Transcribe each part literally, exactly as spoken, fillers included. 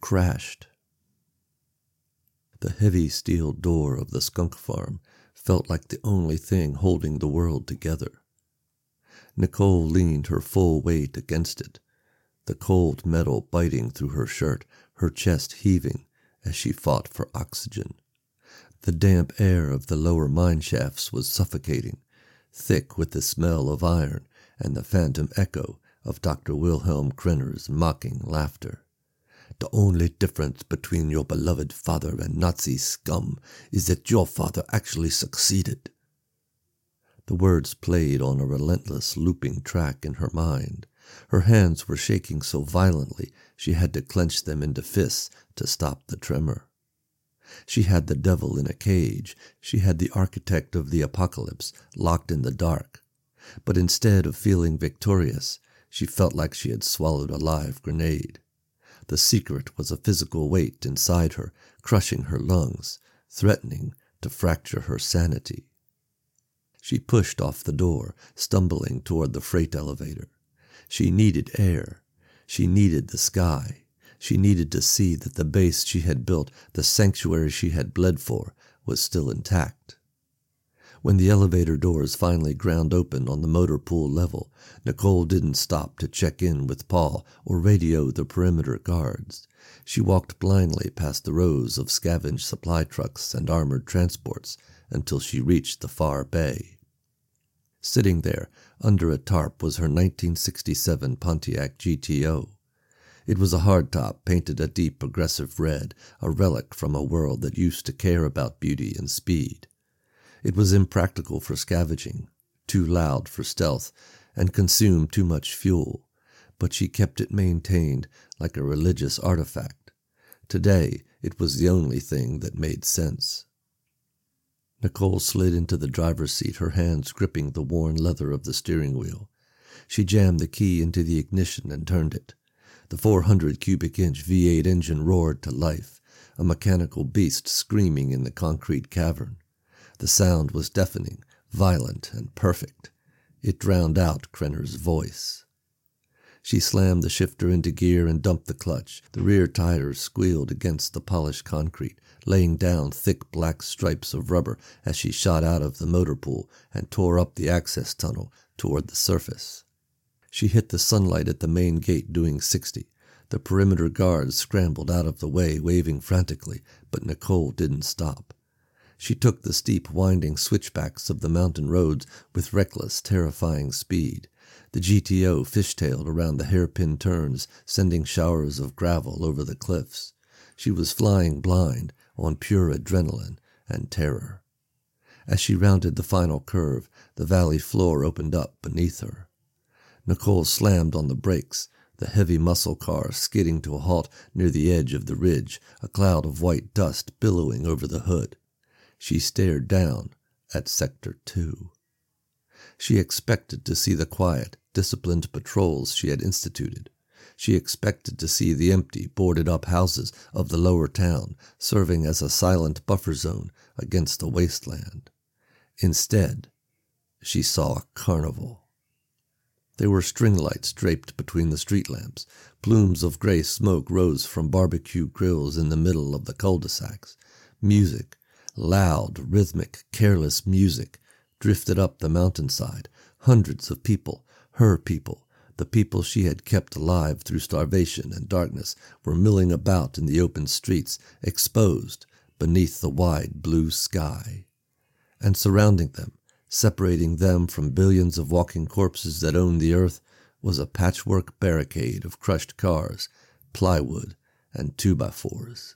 crashed. The heavy steel door of the skunk farm felt like the only thing holding the world together. Nicole leaned her full weight against it, the cold metal biting through her shirt, her chest heaving as she fought for oxygen. The damp air of the lower mine shafts was suffocating, thick with the smell of iron and the phantom echo of Doctor Wilhelm Krenner's mocking laughter. The only difference between your beloved father and Nazi scum is that your father actually succeeded. The words played on a relentless looping track in her mind. Her hands were shaking so violently she had to clench them into fists to stop the tremor. She had the devil in a cage. She had the architect of the apocalypse locked in the dark. But instead of feeling victorious, she felt like she had swallowed a live grenade. The secret was a physical weight inside her, crushing her lungs, threatening to fracture her sanity. She pushed off the door, stumbling toward the freight elevator. She needed air. She needed the sky. She needed to see that the base she had built, the sanctuary she had bled for, was still intact. When the elevator doors finally ground open on the motor pool level, Nicole didn't stop to check in with Paul or radio the perimeter guards. She walked blindly past the rows of scavenged supply trucks and armored transports until she reached the far bay. Sitting there, under a tarp, was her nineteen sixty-seven Pontiac G T O. It was a hardtop painted a deep progressive red, a relic from a world that used to care about beauty and speed. It was impractical for scavenging, too loud for stealth, and consumed too much fuel, but she kept it maintained like a religious artifact. Today, it was the only thing that made sense. Nicole slid into the driver's seat, her hands gripping the worn leather of the steering wheel. She jammed the key into the ignition and turned it. The four hundred cubic inch V eight engine roared to life, a mechanical beast screaming in the concrete cavern. The sound was deafening, violent, and perfect. It drowned out Krenner's voice. She slammed the shifter into gear and dumped the clutch. The rear tires squealed against the polished concrete, laying down thick black stripes of rubber as she shot out of the motor pool and tore up the access tunnel toward the surface. She hit the sunlight at the main gate doing sixty. The perimeter guards scrambled out of the way, waving frantically, but Nicole didn't stop. She took the steep, winding switchbacks of the mountain roads with reckless, terrifying speed. The G T O fishtailed around the hairpin turns, sending showers of gravel over the cliffs. She was flying blind on pure adrenaline and terror. As she rounded the final curve, the valley floor opened up beneath her. Nicole slammed on the brakes, the heavy muscle car skidding to a halt near the edge of the ridge, a cloud of white dust billowing over the hood. She stared down at Sector Two. She expected to see the quiet, disciplined patrols she had instituted. She expected to see the empty, boarded-up houses of the lower town serving as a silent buffer zone against the wasteland. Instead, she saw a carnival. There were string lights draped between the street lamps. Plumes of gray smoke rose from barbecue grills in the middle of the cul-de-sacs. Music, loud, rhythmic, careless music, drifted up the mountainside. Hundreds of people, her people, the people she had kept alive through starvation and darkness, were milling about in the open streets, exposed beneath the wide blue sky. And surrounding them, separating them from billions of walking corpses that owned the earth, was a patchwork barricade of crushed cars, plywood, and two-by-fours.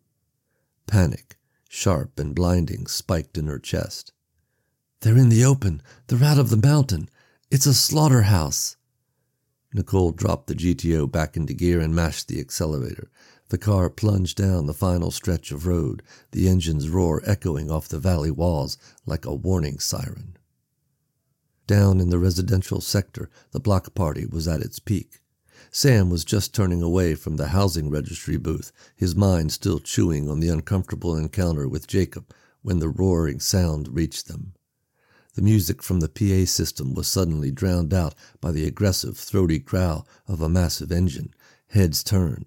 Panic, sharp and blinding, spiked in her chest. "They're in the open! They're out of the mountain! It's a slaughterhouse!" Nicole dropped the G T O back into gear and mashed the accelerator. The car plunged down the final stretch of road, the engine's roar echoing off the valley walls like a warning siren. Down in the residential sector, the block party was at its peak. Sam was just turning away from the housing registry booth, his mind still chewing on the uncomfortable encounter with Jacob, when the roaring sound reached them. The music from the P A system was suddenly drowned out by the aggressive, throaty growl of a massive engine. Heads turned,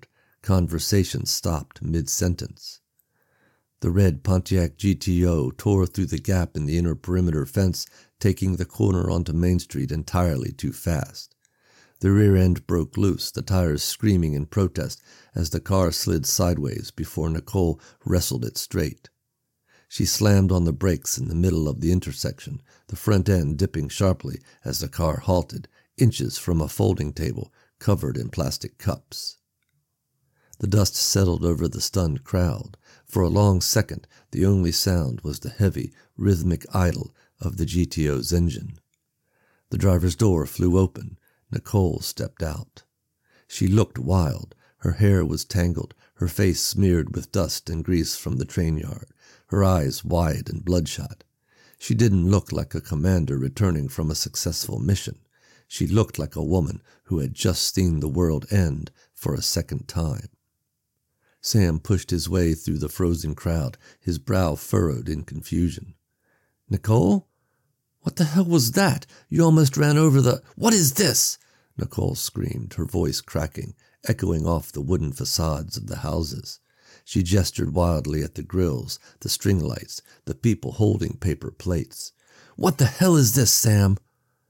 Conversation stopped mid-sentence. The red Pontiac G T O tore through the gap in the inner perimeter fence, taking the corner onto Main Street entirely too fast. The rear end broke loose, the tires screaming in protest as the car slid sideways before Nicole wrestled it straight. She slammed on the brakes in the middle of the intersection, the front end dipping sharply as the car halted, inches from a folding table covered in plastic cups. The dust settled over the stunned crowd. For a long second, the only sound was the heavy, rhythmic idle of the G T O's engine. The driver's door flew open. Nicole stepped out. She looked wild. Her hair was tangled, her face smeared with dust and grease from the train yard, her eyes wide and bloodshot. She didn't look like a commander returning from a successful mission. She looked like a woman who had just seen the world end for a second time. Sam pushed his way through the frozen crowd, his brow furrowed in confusion. "Nicole? What the hell was that? You almost ran over the— What is this?" Nicole screamed, her voice cracking, echoing off the wooden facades of the houses. She gestured wildly at the grills, the string lights, the people holding paper plates. "What the hell is this, Sam?"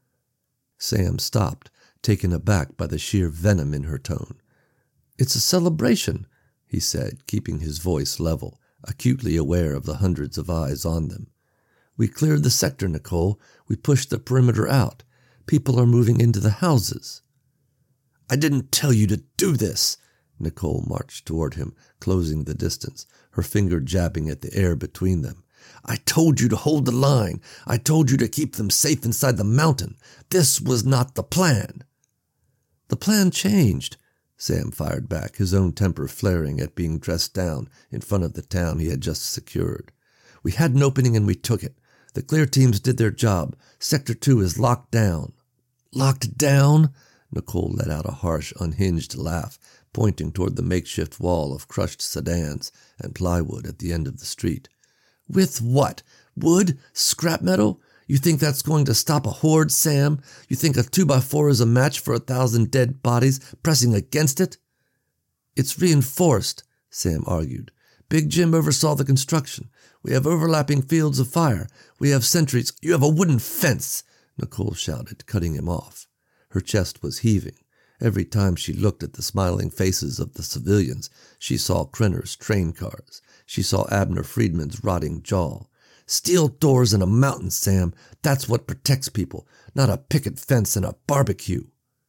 Sam stopped, taken aback by the sheer venom in her tone. "It's a celebration," he said, keeping his voice level, acutely aware of the hundreds of eyes on them. "We cleared the sector, Nicole. We pushed the perimeter out. People are moving into the houses." "I didn't tell you to do this!" Nicole marched toward him, closing the distance, her finger jabbing at the air between them. "I told you to hold the line. I told you to keep them safe inside the mountain. This was not the plan." "The plan changed," Sam fired back, his own temper flaring at being dressed down in front of the town he had just secured. "We had an opening and we took it. The clear teams did their job. Sector two is locked down." "Locked down?" Nicole let out a harsh, unhinged laugh, pointing toward the makeshift wall of crushed sedans and plywood at the end of the street. "With what? Wood? Scrap metal? You think that's going to stop a horde, Sam? You think a two by four is a match for a thousand dead bodies pressing against it?" "It's reinforced," Sam argued. "Big Jim oversaw the construction. We have overlapping fields of fire. We have sentries." "You have a wooden fence!" Nicole shouted, cutting him off. Her chest was heaving. Every time she looked at the smiling faces of the civilians, she saw Krenner's train cars. She saw Abner Friedman's rotting jaw. "Steel doors in a mountain, Sam. That's what protects people, not a picket fence and a barbecue."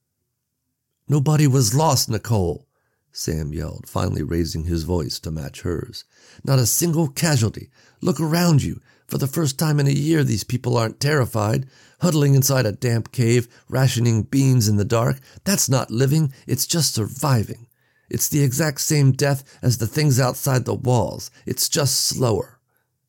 "Nobody was lost, Nicole," Sam yelled, finally raising his voice to match hers. "Not a single casualty. Look around you. For the first time in a year, these people aren't terrified, huddling inside a damp cave, rationing beans in the dark. That's not living. It's just surviving. It's the exact same death as the things outside the walls. It's just slower."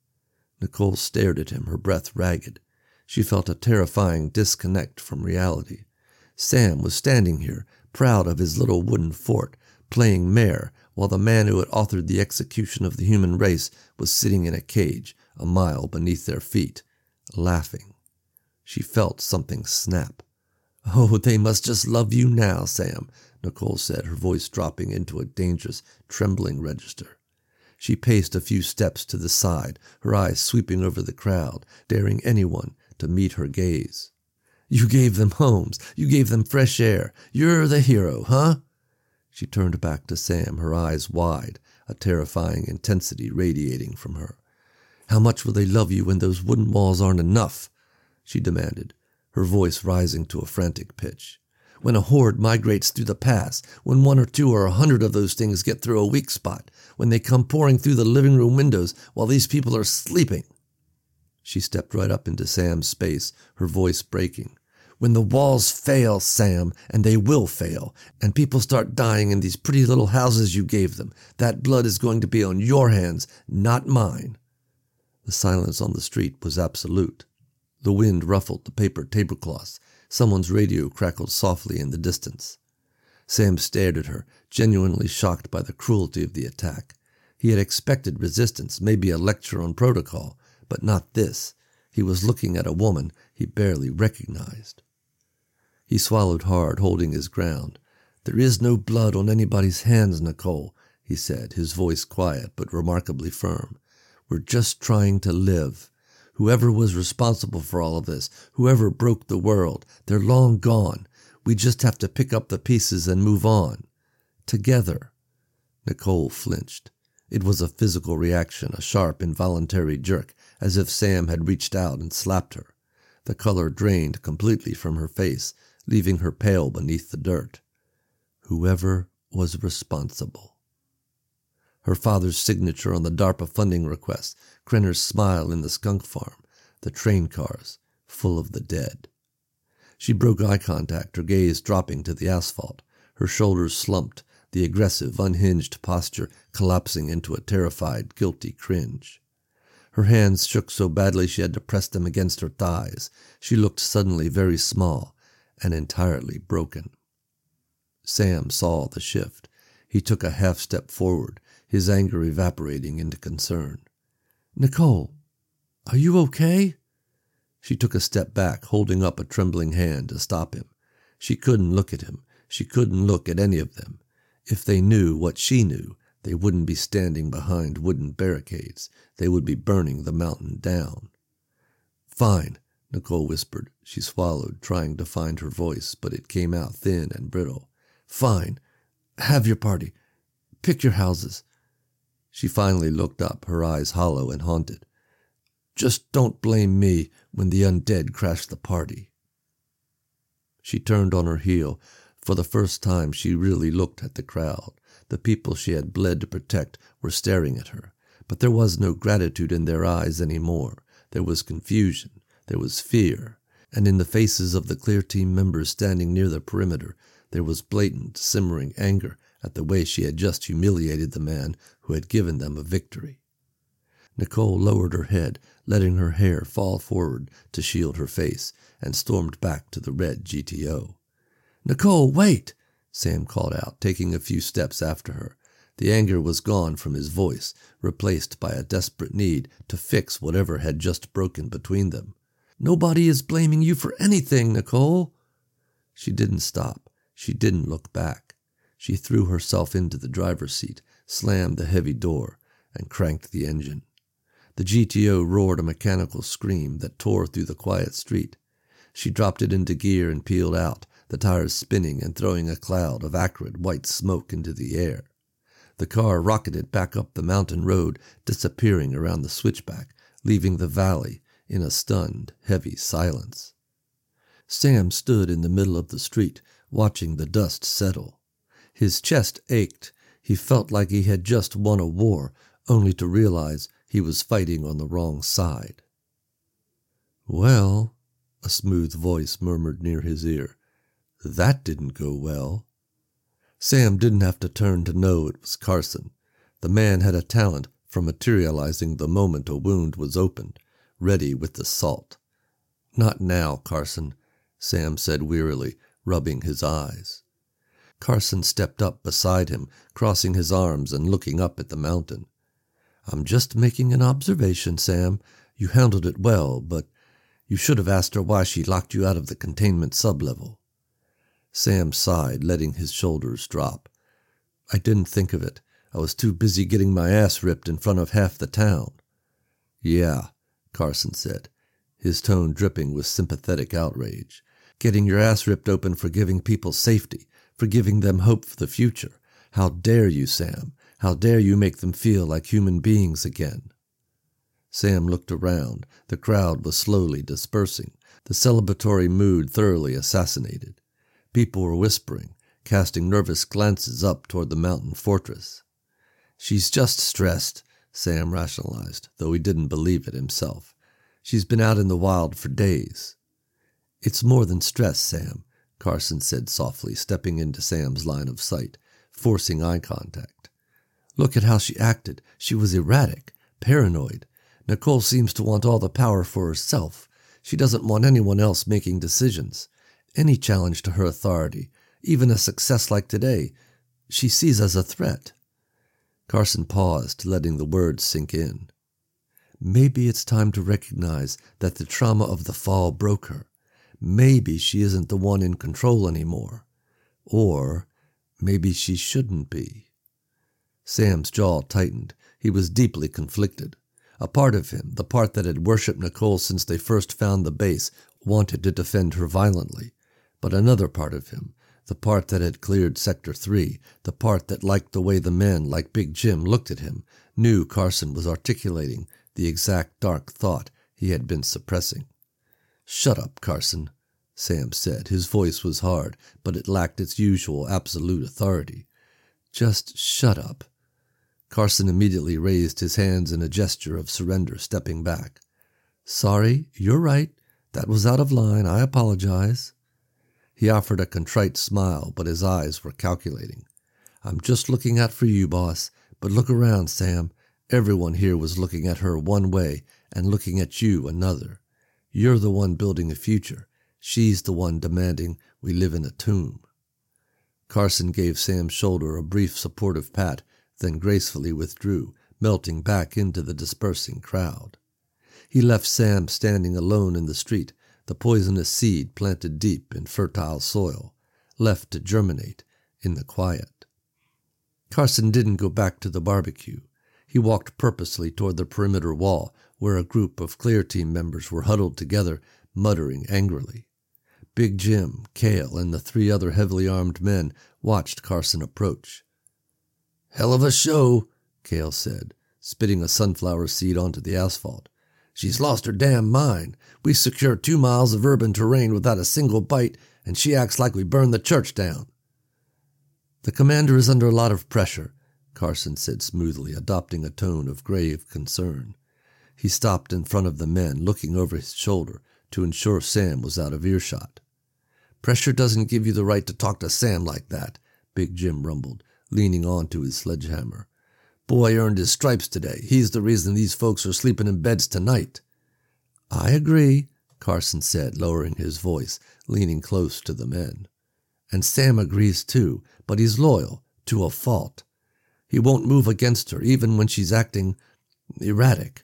Nicole stared at him, her breath ragged. She felt a terrifying disconnect from reality. Sam was standing here, proud of his little wooden fort, playing mayor, while the man who had authored the execution of the human race was sitting in a cage, a mile beneath their feet, laughing. She felt something snap. "Oh, they must just love you now, Sam," Nicole said, her voice dropping into a dangerous, trembling register. She paced a few steps to the side, her eyes sweeping over the crowd, daring anyone to meet her gaze. "You gave them homes. You gave them fresh air. You're the hero, huh?" She turned back to Sam, her eyes wide, a terrifying intensity radiating from her. "How much will they love you when those wooden walls aren't enough?" she demanded, her voice rising to a frantic pitch. "When a horde migrates through the pass, when one or two or a hundred of those things get through a weak spot, when they come pouring through the living room windows while these people are sleeping." She stepped right up into Sam's space, her voice breaking. "When the walls fail, Sam, and they will fail, and people start dying in these pretty little houses you gave them, that blood is going to be on your hands, not mine." The silence on the street was absolute. The wind ruffled the paper tablecloths. Someone's radio crackled softly in the distance. Sam stared at her, genuinely shocked by the cruelty of the attack. He had expected resistance, maybe a lecture on protocol, but not this. He was looking at a woman he barely recognized. He swallowed hard, holding his ground. "There is no blood on anybody's hands, Nicole," he said, his voice quiet but remarkably firm. "We're just trying to live. Whoever was responsible for all of this, whoever broke the world, they're long gone. We just have to pick up the pieces and move on. Together." Nicole flinched. It was a physical reaction, a sharp, involuntary jerk, as if Sam had reached out and slapped her. The color drained completely from her face, leaving her pale beneath the dirt. Whoever was responsible. Her father's signature on the DARPA funding request, Krenner's smile in the skunk farm, the train cars, full of the dead. She broke eye contact, her gaze dropping to the asphalt, her shoulders slumped, the aggressive, unhinged posture collapsing into a terrified, guilty cringe. Her hands shook so badly she had to press them against her thighs. She looked suddenly very small and entirely broken. Sam saw the shift. He took a half step forward, his anger evaporating into concern. "Nicole, are you okay?" She took a step back, holding up a trembling hand to stop him. She couldn't look at him. She couldn't look at any of them. If they knew what she knew, they wouldn't be standing behind wooden barricades. They would be burning the mountain down. "Fine," Nicole whispered. She swallowed, trying to find her voice, but it came out thin and brittle. "Fine. Have your party. Pick your houses." She finally looked up, her eyes hollow and haunted. "Just don't blame me when the undead crash the party." She turned on her heel. For the first time she really looked at the crowd. The people she had bled to protect were staring at her, but there was no gratitude in their eyes any more. There was confusion, there was fear, and in the faces of the Clear Team members standing near the perimeter, there was blatant, simmering anger at the way she had just humiliated the man who had given them a victory. Nicole lowered her head, letting her hair fall forward to shield her face, and stormed back to the red G T O. "Nicole, wait!" Sam called out, taking a few steps after her. The anger was gone from his voice, replaced by a desperate need to fix whatever had just broken between them. "Nobody is blaming you for anything, Nicole!" She didn't stop. She didn't look back. She threw herself into the driver's seat, slammed the heavy door, and cranked the engine. The G T O roared a mechanical scream that tore through the quiet street. She dropped it into gear and peeled out, the tires spinning and throwing a cloud of acrid white smoke into the air. The car rocketed back up the mountain road, disappearing around the switchback, leaving the valley in a stunned, heavy silence. Sam stood in the middle of the street, watching the dust settle. His chest ached. He felt like he had just won a war, only to realize he was fighting on the wrong side. "Well," a smooth voice murmured near his ear, "that didn't go well." Sam didn't have to turn to know it was Carson. The man had a talent for materializing the moment a wound was opened, ready with the salt. "Not now, Carson," Sam said wearily, rubbing his eyes. Carson stepped up beside him, crossing his arms and looking up at the mountain. "I'm just making an observation, Sam. You handled it well, but you should have asked her why she locked you out of the containment sublevel." Sam sighed, letting his shoulders drop. "I didn't think of it. I was too busy getting my ass ripped in front of half the town." "Yeah," Carson said, his tone dripping with sympathetic outrage. "Getting your ass ripped open for giving people safety, for giving them hope for the future. How dare you, Sam? How dare you make them feel like human beings again?" Sam looked around. The crowd was slowly dispersing, the celebratory mood thoroughly assassinated. People were whispering, casting nervous glances up toward the mountain fortress. "She's just stressed," Sam rationalized, though he didn't believe it himself. "She's been out in the wild for days." "It's more than stress, Sam," Carson said softly, stepping into Sam's line of sight, forcing eye contact. "Look at how she acted. She was erratic, paranoid. Nicole seems to want all the power for herself. She doesn't want anyone else making decisions. Any challenge to her authority, even a success like today, she sees as a threat." Carson paused, letting the words sink in. "Maybe it's time to recognize that the trauma of the fall broke her. Maybe she isn't the one in control anymore. Or Maybe she shouldn't be. Sam's jaw tightened. He was deeply conflicted. A part of him, the part that had worshipped Nicole since they first found the base, wanted to defend her violently. But another part of him, the part that had cleared Sector three, the part that liked the way the men, like Big Jim, looked at him, knew Carson was articulating the exact dark thought he had been suppressing. "Shut up, Carson," Sam said. His voice was hard, but it lacked its usual absolute authority. "Just shut up." Carson immediately raised his hands in a gesture of surrender, stepping back. "Sorry, you're right. That was out of line. I apologize." He offered a contrite smile, but his eyes were calculating. "I'm just looking out for you, boss. But look around, Sam. Everyone here was looking at her one way and looking at you another. You're the one building a future. She's the one demanding we live in a tomb." Carson gave Sam's shoulder a brief supportive pat, then gracefully withdrew, melting back into the dispersing crowd. He left Sam standing alone in the street, the poisonous seed planted deep in fertile soil, left to germinate in the quiet. Carson didn't go back to the barbecue. He walked purposely toward the perimeter wall, where a group of Clear Team members were huddled together, muttering angrily. Big Jim, Cale, and the three other heavily armed men watched Carson approach. "Hell of a show," Cale said, spitting a sunflower seed onto the asphalt. "She's lost her damn mind. We secured two miles of urban terrain without a single bite, and she acts like we burned the church down." "The commander is under a lot of pressure," Carson said smoothly, adopting a tone of grave concern. He stopped in front of the men, looking over his shoulder to ensure Sam was out of earshot. "Pressure doesn't give you the right to talk to Sam like that," Big Jim rumbled, leaning onto his sledgehammer. "Boy earned his stripes today. He's the reason these folks are sleeping in beds tonight." "I agree," Carson said, lowering his voice, leaning close to the men. "And Sam agrees too, but he's loyal, to a fault. He won't move against her, even when she's acting erratic."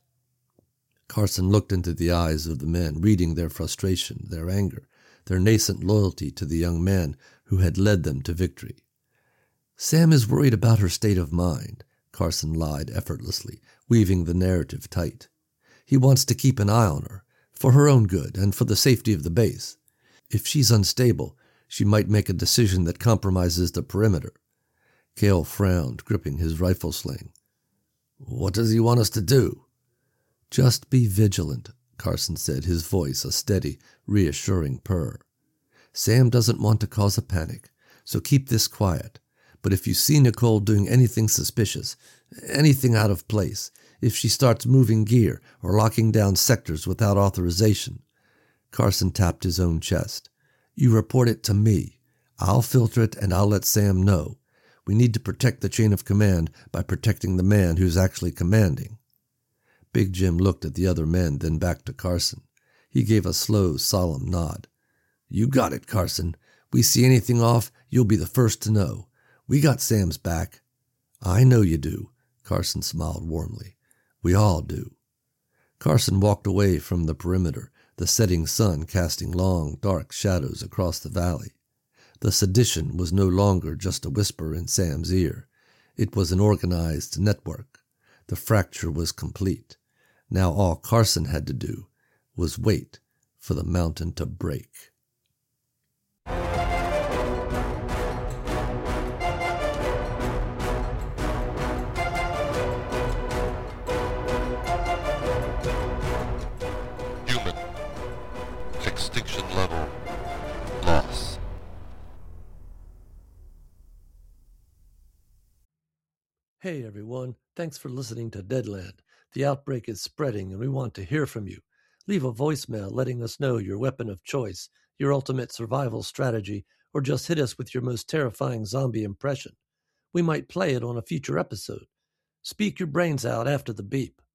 Carson looked into the eyes of the men, reading their frustration, their anger, their nascent loyalty to the young man who had led them to victory. "Sam is worried about her state of mind," Carson lied effortlessly, weaving the narrative tight. "He wants to keep an eye on her, for her own good and for the safety of the base. If she's unstable, she might make a decision that compromises the perimeter." Cale frowned, gripping his rifle sling. "What does he want us to do?" "Just be vigilant," Carson said, his voice a steady, reassuring purr. "Sam doesn't want to cause a panic, so keep this quiet. But if you see Nicole doing anything suspicious, anything out of place, if she starts moving gear or locking down sectors without authorization," Carson tapped his own chest, "you report it to me. I'll filter it and I'll let Sam know. We need to protect the chain of command by protecting the man who's actually commanding." Big Jim looked at the other men, then back to Carson. He gave a slow, solemn nod. "You got it, Carson. We see anything off, you'll be the first to know. We got Sam's back." "I know you do," Carson smiled warmly. "We all do." Carson walked away from the perimeter, the setting sun casting long, dark shadows across the valley. The sedition was no longer just a whisper in Sam's ear. It was an organized network. The fracture was complete. Now all Carson had to do was wait for the mountain to break. Human. Extinction level. Loss. Hey everyone, thanks for listening to Deadland. The outbreak is spreading and we want to hear from you. Leave a voicemail letting us know your weapon of choice, your ultimate survival strategy, or just hit us with your most terrifying zombie impression. We might play it on a future episode. Speak your brains out after the beep.